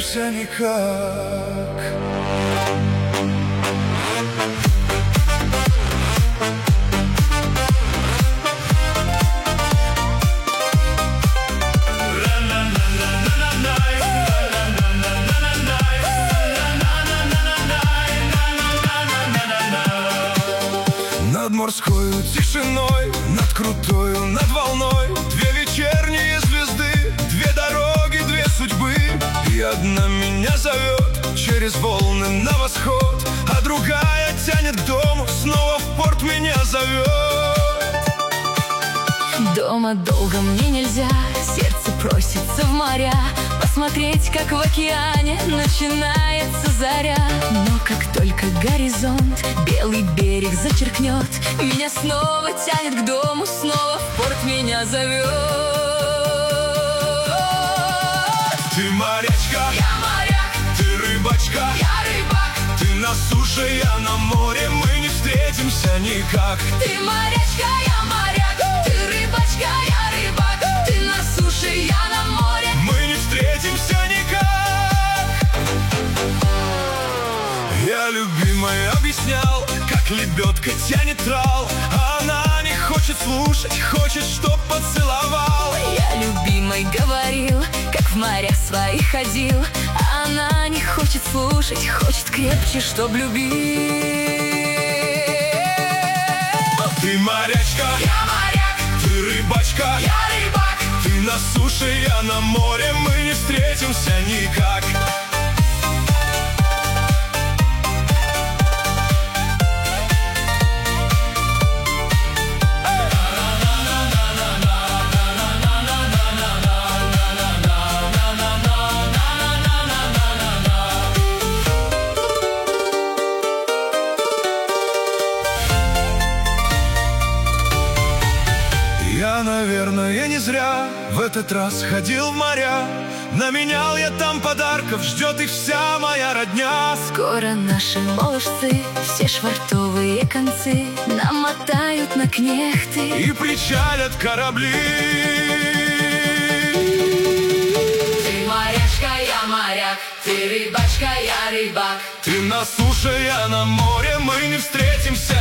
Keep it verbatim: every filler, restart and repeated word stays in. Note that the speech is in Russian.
встретимся никак. Над морской тишиной, над крутою, над волной, две вечерние звезды, две дороги, две судьбы. И одна меня зовет через волны на восход, а другая тянет к дому, снова в порт меня зовет. Дома долго мне нельзя, сердце просится в моря, посмотреть, как в океане начинается заря. Но как только горизонт белый берег зачеркнет, меня снова тянет к дому, снова в порт меня зовет. Ты морячка, Я моряк, ты рыбачка, я рыбак. ты на суше, я на море, мы не встретимся никак. Ты морячка, я моряк, ты рыбачка, я рыбак. Ты на суше, я на море, мы не встретимся никак. Я любимой объяснял, как лебедка тянет трал, а она не хочет слушать, хочет, чтоб поцеловал. Я любимой говорил, как в морях своих ходил, а она не хочет слушать, хочет крепче, чтоб любить. Ты морячка, Я моряк, ты рыбачка, я рыбак. ты на суше, я на море, мы не встретимся никак. Я, наверное, не зря в этот раз ходил в моря, наменял я там подарков, ждет и вся моя родня. Скоро наши молодцы, все швартовые концы намотают на кнехты И причалят корабли. Ты морячка, я моряк, ты рыбачка, я рыбак. Ты на суше, я на море, мы не встретимся